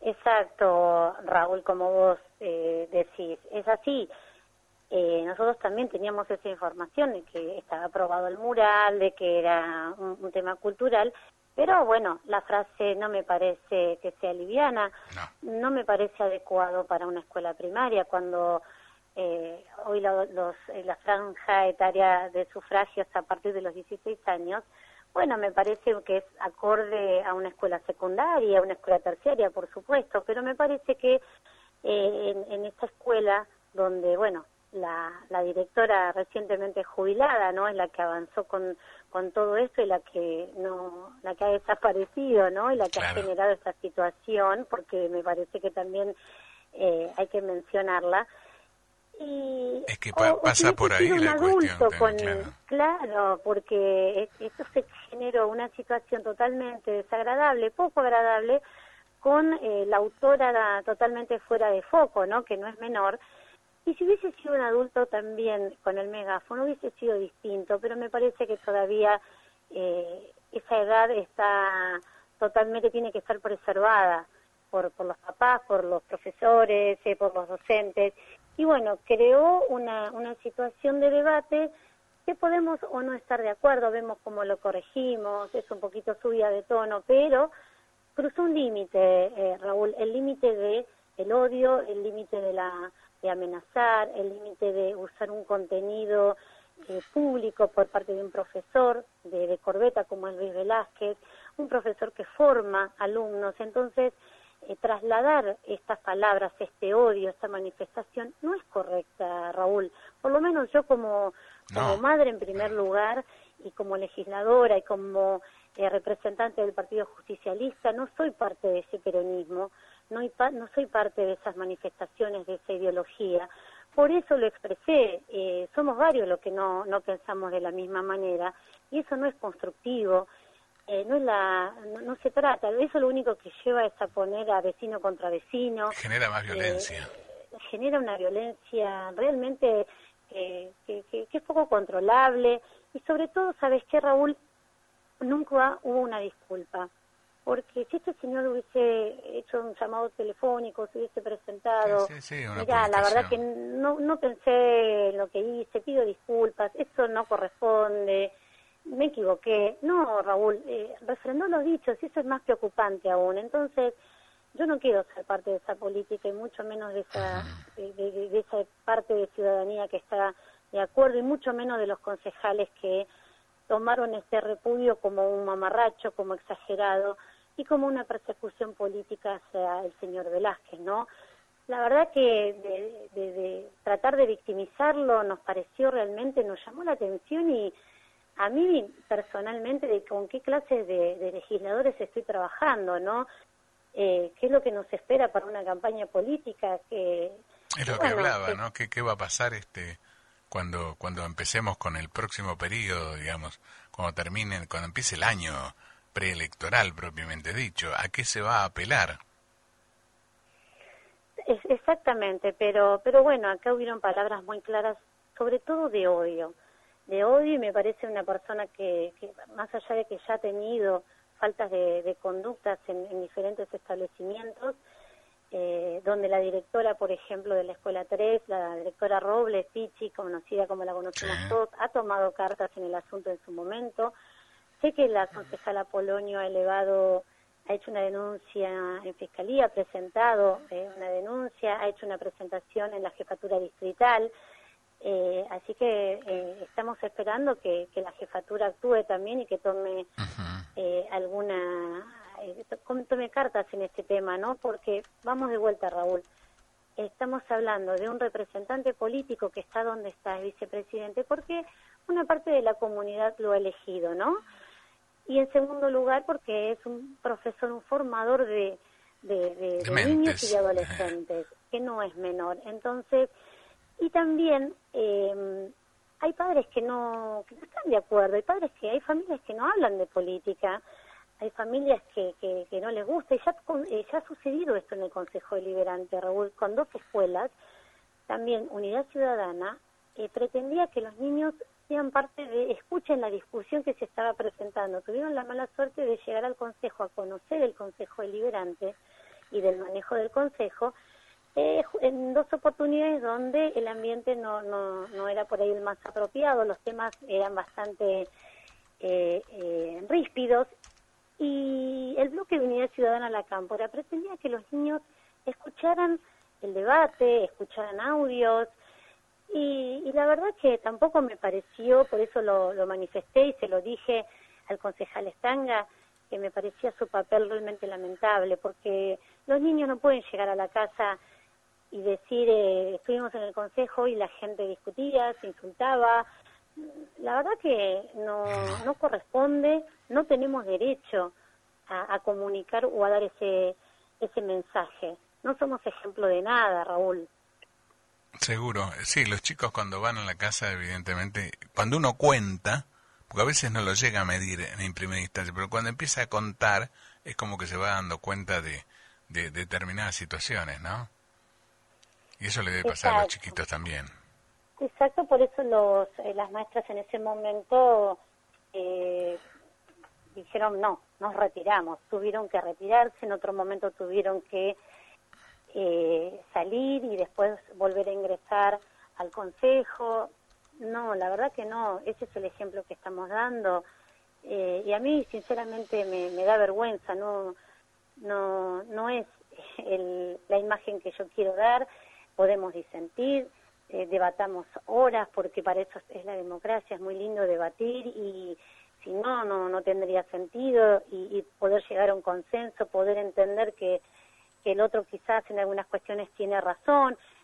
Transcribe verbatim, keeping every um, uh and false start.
Exacto, Raúl, como vos eh, decís, es así. Eh, nosotros también teníamos esa información de que estaba aprobado el mural, de que era un, un tema cultural, pero bueno, la frase no me parece que sea liviana, no, no me parece adecuado para una escuela primaria, cuando eh, hoy lo, los, la franja etaria de sufragio hasta a partir de los dieciséis años, bueno, me parece que es acorde a una escuela secundaria, a una escuela terciaria, por supuesto, pero me parece que eh, en, en esta escuela donde, bueno, La, la directora recientemente jubilada, ¿no? Es la que avanzó con, con todo esto y la que no, la que ha desaparecido, ¿no? Y la que claro. ha generado esta situación, porque me parece que también eh, hay que mencionarla. Y, es que pa o, pasa o por ahí la cuestión. Con, claro. claro, porque esto se generó una situación totalmente desagradable, poco agradable, con eh, la autora totalmente fuera de foco, ¿no? Que no es menor. Y si hubiese sido un adulto también con el megáfono hubiese sido distinto, pero me parece que todavía eh, esa edad está totalmente, tiene que estar preservada por, por los papás, por los profesores, eh, por los docentes. Y bueno, creó una, una situación de debate que podemos o no estar de acuerdo, vemos cómo lo corregimos, es un poquito subida de tono, pero cruzó un límite, eh, Raúl, el límite de el odio, el límite de la de amenazar, el límite de usar un contenido eh, público por parte de un profesor de, de corbeta como es Luis Velázquez, un profesor que forma alumnos. Entonces, eh, trasladar estas palabras, este odio, esta manifestación, no es correcta, Raúl. Por lo menos yo como, como no. madre en primer lugar y como legisladora y como eh, representante del Partido Justicialista, no soy parte de ese peronismo. No, no soy parte de esas manifestaciones, de esa ideología. Por eso lo expresé. Eh, somos varios los que no, no pensamos de la misma manera y eso no es constructivo. Eh, no, es la, no, no se trata. Eso lo único que lleva es a poner a vecino contra vecino. Genera más violencia. Eh, genera una violencia realmente eh, que, que, que es poco controlable. Y sobre todo, ¿sabes qué, Raúl? Nunca hubo una disculpa. Porque si este señor hubiese hecho un llamado telefónico, se hubiese presentado, sí, sí, sí, mira, la verdad que no, no pensé en lo que hice, pido disculpas, eso no corresponde, me equivoqué. No, Raúl, eh, refrendó los dichos y eso es más preocupante aún. Entonces, yo no quiero ser parte de esa política y mucho menos de esa, de, de, de esa parte de ciudadanía que está de acuerdo y mucho menos de los concejales que tomaron este repudio como un mamarracho, como exagerado y como una persecución política hacia el señor Velázquez, ¿no? La verdad que de, de, de tratar de victimizarlo nos pareció realmente, nos llamó la atención y a mí personalmente de con qué clase de, de legisladores estoy trabajando, ¿no? Eh, ¿Qué es lo que nos espera para una campaña política? Que es lo que bueno, hablaba, que, ¿no? ¿Qué, qué va a pasar este cuando cuando empecemos con el próximo periodo, digamos, cuando termine, cuando empiece el año preelectoral propiamente dicho? ¿A qué se va a apelar? Es, exactamente, pero pero bueno, acá hubieron palabras muy claras, sobre todo de odio, de odio y me parece una persona que, que más allá de que ya ha tenido faltas de, de conductas en, en diferentes establecimientos, Eh, donde la directora, por ejemplo, de la Escuela tres, la directora Robles, Pichi, conocida como la conocemos sí. todos, ha tomado cartas en el asunto en su momento. Sé que la concejala Polonio ha elevado, ha hecho una denuncia en Fiscalía, ha presentado eh, una denuncia, ha hecho una presentación en la Jefatura Distrital, eh, así que eh, estamos esperando que, que la Jefatura actúe también y que tome eh, alguna... tome cartas en este tema, ¿no? Porque, vamos de vuelta, Raúl, estamos hablando de un representante político que está donde está, el vicepresidente, porque una parte de la comunidad lo ha elegido, ¿no? Y en segundo lugar, porque es un profesor, un formador de, de, de, de niños y de adolescentes, que no es menor. Entonces, y también eh, hay padres que no, que no están de acuerdo, hay padres que, hay familias que no hablan de política, hay familias que, que, que no les gusta, y ya, eh, ya ha sucedido esto en el Consejo Deliberante, Raúl, con dos escuelas, también Unidad Ciudadana, eh, pretendía que los niños sean parte de, escuchen la discusión que se estaba presentando, tuvieron la mala suerte de llegar al Consejo, a conocer el Consejo Deliberante, y del manejo del consejo, eh, en dos oportunidades donde el ambiente no, no, no era por ahí el más apropiado, los temas eran bastante eh, eh, ríspidos, y el bloque de Unidad Ciudadana La Cámpora pretendía que los niños escucharan el debate, escucharan audios, y, y la verdad que tampoco me pareció, por eso lo, lo manifesté y se lo dije al concejal Estanga, que me parecía su papel realmente lamentable, porque los niños no pueden llegar a la casa y decir, eh, estuvimos en el consejo y la gente discutía, se insultaba. La verdad que no, no corresponde, no tenemos derecho a, a comunicar o a dar ese, ese mensaje. No somos ejemplo de nada, Raúl. Seguro, sí, los chicos cuando van a la casa, evidentemente, cuando uno cuenta, porque a veces no lo llega a medir en primera instancia, pero cuando empieza a contar, es como que se va dando cuenta de, de, de determinadas situaciones, ¿no? Y eso le debe pasar Exacto. a los chiquitos también. Exacto, por eso los eh, las maestras en ese momento eh, dijeron no, nos retiramos, tuvieron que retirarse, en otro momento tuvieron que eh, salir y después volver a ingresar al consejo. No, la verdad que no, ese es el ejemplo que estamos dando, eh, y a mí sinceramente me, me da vergüenza, no, no, no es el, la imagen que yo quiero dar. Podemos disentir, eh, debatamos horas, porque para eso es la democracia, es muy lindo debatir, y si no, no, no tendría sentido, y, y poder llegar a un consenso, poder entender que, que el otro quizás en algunas cuestiones tiene razón,